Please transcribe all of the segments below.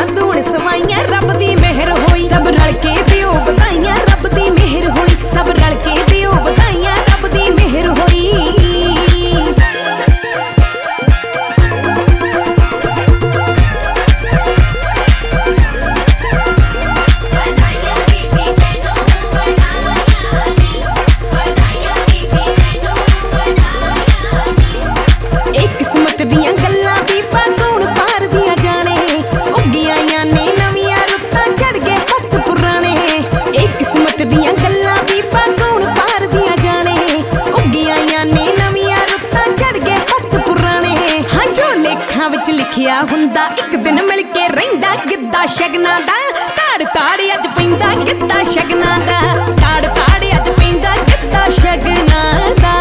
ਦੀਆਂ ਧੂਣ ਸਵਾਈਆਂ ਰੱਬ ਦੀ ਮਿਹਰ ਹੋਈ ਸਭ ਰਲ ਕੇ ਦਿਓ ਵਧਾਈਆਂ ਰੱਬ ਦੀ ਮਿਹਰ ਹੋਈ ਸਭ ਰਲ ਕੇ ਦਿਓ ਵਧਾਈਆਂ ਰੱਬ ਦੀ ਮਿਹਰ ਹੋਈ ਦੀਆਂ ਗੱਲਾਂ ਵੀ ਪਾਗੂਣ ਪਾਰ ਦੀਆਂ ਜਾਣੇ ਉੱਗੀਆਂ ਨੇ ਨਵੀਆਂ ਰੁੱਤਾਂ ਚੜ ਗਏ ਭਗਤ ਪੁਰਾਣੇ ਇਹ ਕਿਸਮਤ ਦੀਆਂ ਗੱਲਾਂ ਵੀ ਪਾਗੂਣ ਪਾਰ ਦੀਆਂ ਜਾਣੇ ਉੱਗੀਆਂ ਨੇ ਨਵੀਆਂ ਰੁੱਤਾਂ ਚੜ ਗਏ ਭਗਤ ਪੁਰਾਣੇ ਹਾਂ ਜੋ ਲੇਖਾਂ ਵਿੱਚ ਲਿਖਿਆ ਹੁੰਦਾ ਇੱਕ ਦਿਨ ਮਿਲ ਕੇ ਰਹਿੰਦਾ ਗਿੱਧਾ ਸ਼ਗਨਾਂ ਦਾ ਤਾੜ ਤਾੜ ਅੱਜ ਪੈਂਦਾ ਗਿੱਧਾ ਸ਼ਗਨਾਂ ਦਾ ਤਾੜ ਤਾੜ ਅੱਜ ਪੈਂਦਾ ਗਿੱਧਾ ਸ਼ਗਨਾਂ ਦਾ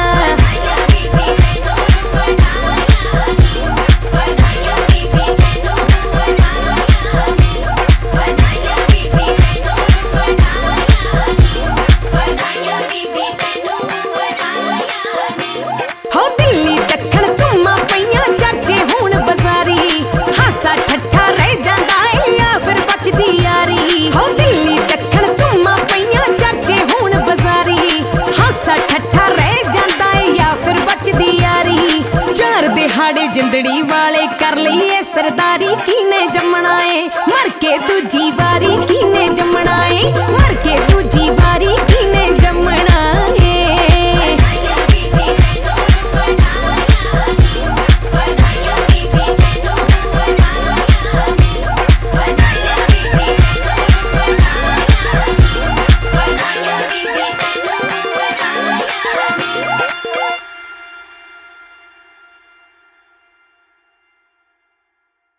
ਦਿਹਾੜੇ ਜਿੰਦੜੀ ਵਾਲੇ ਕਰ ਲਈਏ ਸਰਦਾਰੀ ਕੀਨੇ ਜੰਮਣਾ ਏ ਮਰ ਕੇ ਦੂਜੀ ਵਾਰੀ ਕੀਨੇ ਜੰਮਣਾ ਏ ਮਰ ਕੇ